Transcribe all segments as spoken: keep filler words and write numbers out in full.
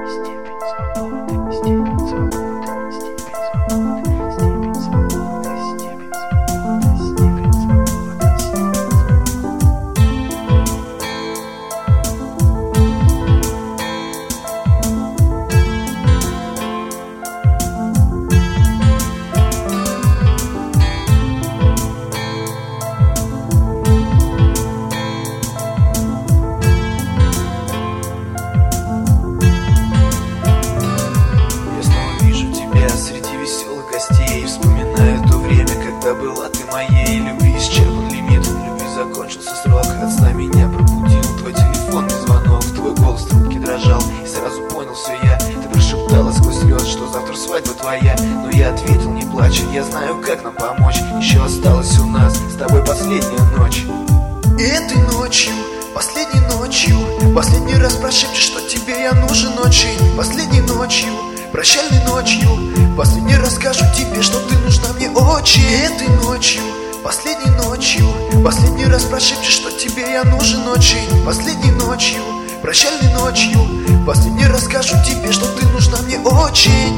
Была ты моей любви, исчерпан лимит, любви закончился срок. От сна меня пробудил твой телефонный звонок, твой голос в трубке дрожал, и сразу понял все я. Ты прошептала сквозь слез, что завтра свадьба твоя. Но я ответил, не плачь, я знаю, как нам помочь. Еще осталась у нас с тобой последняя ночь. И этой ночью, последней ночью, последний раз прошепчешь, что тебе я нужен очень. Последней ночью, прощальной ночью, последний раз скажу тебе, что ты нужна мне очень. И этой ночью, последней ночью, последний раз прошепчешь, что тебе я нужен очень. Последней ночью, прощальной ночью, последний раз скажу тебе, что ты нужна мне очень.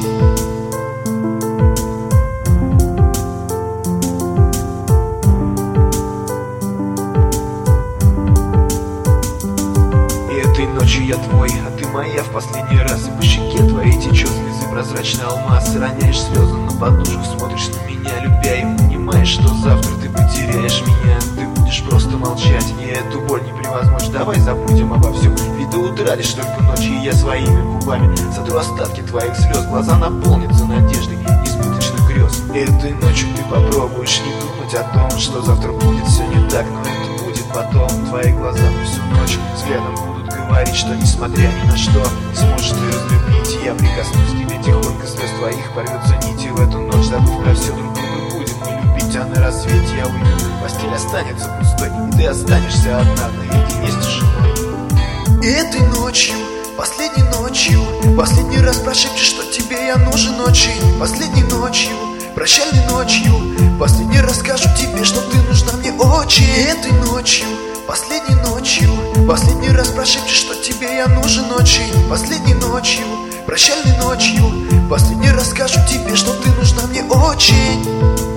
Ночью я твой, а ты моя в последний раз. И по щеке твоей течет слезы прозрачный алмаз. Роняешь слезы на подушку, смотришь на меня, любя, и понимаешь, что завтра ты потеряешь меня. Ты будешь просто молчать, и эту боль не превозмочь. Давай забудем обо всем, ведь до утра лишь только ночи. И я своими губами сотру остатки твоих слез. Глаза наполнятся надеждой несбыточных грез. И этой ночью ты попробуешь не думать о том, что завтра будет все не так, но это будет потом. Твои глаза всю ночь взглядом будут говорить, что несмотря ни на что не сможешь ты разлюбить. Я прикоснусь к тебе тихонько, слез твоих порвется нити. В эту ночь, забыв про все, друг друга будем мы любить. А на рассвете я выйду, постель останется пустой, и ты останешься одна наедине с тишиной. И этой ночью, последней ночью, последний раз прошепчешь, что тебе я нужен очень. Последней ночью, прощальной ночью, последний раз скажу тебе, что ты нужна мне очень. И этой ночью, последней ночью, последний раз прошепчешь, что тебе я нужен очень. Последней ночью, прощальной ночью, последний раз скажу тебе, что ты нужна мне очень.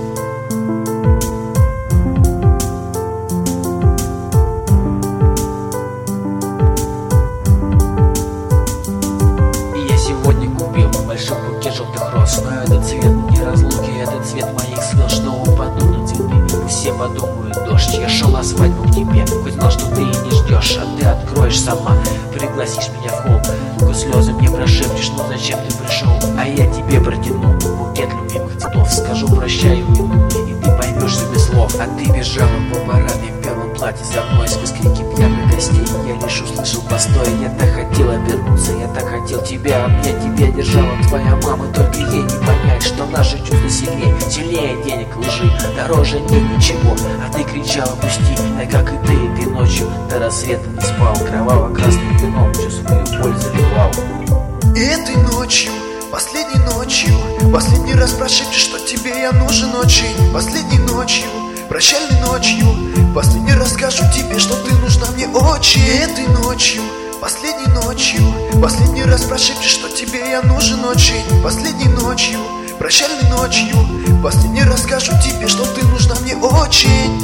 Большой букет желтых роз, но этот цвет не разлуки, этот цвет моих слез, что упаду на цветы. Пусть все подумают, дождь, я шел на свадьбу к тебе, хоть знал, что ты и не ждешь, а ты откроешь сама, пригласишь меня в холл, сквозь слезы мне прошепчешь, ну зачем ты пришел, а я тебе протяну букет любимых цветов, скажу прощай и уйду, и ты поймешь все без слов. А ты бежала по параде в белом платье за мной сквозь крики пьяных гостей, я лишь услышал постой, я так хотел обернуться, я так хотел тебя обнять, тебя держала твоя мама, только ей не понять, что наши чувства сильнее, сильнее денег, лжи, дороже нет ничего. А ты кричала пусти, а как и ты, ты ночью до рассвета не спал, кроваво-красным вином всю свою боль заливал. И этой ночью, последней ночью, последний раз прошепчешь, что тебе я нужен очень. Последней ночью, прощальной ночью, последний раз скажу тебе, что ты нужна мне очень. И этой ночью, последней ночью, последний раз прошепчешь, что тебе я нужен очень. Последней ночью, прощальной ночью, последний раз скажу тебе, что ты нужна мне очень.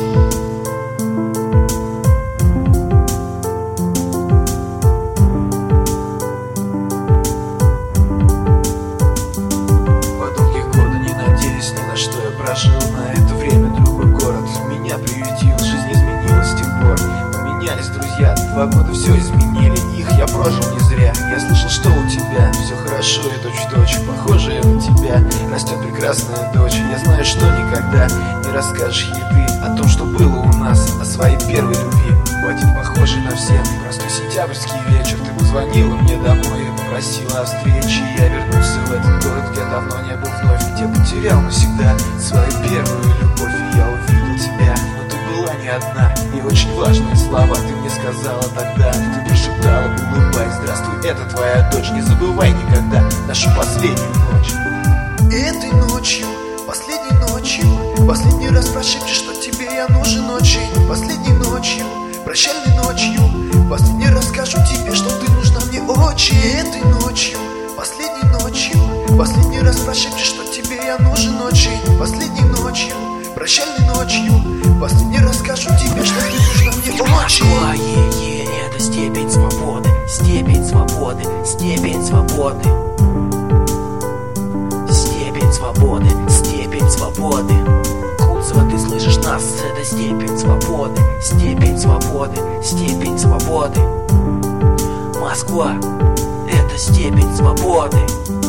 Прожил на это время другой город, меня приютил, жизнь изменилась с тех пор. Поменялись друзья, два года все изменили, их я прожил не зря. Я слышал, что у тебя все хорошо и точь-в-точь похожая на тебя растет прекрасная дочь. Я знаю, что никогда не расскажешь ей ты о том, что было у нас, о своей первой любви. Хватит похожий на всех простой сентябрьский вечер. Ты позвонила мне домой и попросила о встрече. Я вернулся в этот город, где давно не был вновь, где потерял навсегда свою первую любовь. И я увидел тебя, но ты была не одна, и очень важные слова ты мне сказала тогда. Ты прошептала, улыбаясь: здравствуй, это твоя дочь, не забывай никогда нашу последнюю ночь. И этой ночью, последней ночью, последний раз прошепчешь, что тебе я нужен очень. Последней ночью, прощальной ночью, последний раз скажу тебе, что ты нужна мне очень. И этой ночью, Последний раз прошепчешь, что тебе я нужен очень. Последней ночью, прощальной ночью, последний раз скажу тебе, что ты нужна мне очень. Москва, е-е, это степень свободы, степень свободы, степень свободы. Степень свободы, степень свободы. Кунцево, ты слышишь нас? Это степень свободы, степень свободы, степень свободы. Москва, это степень свободы.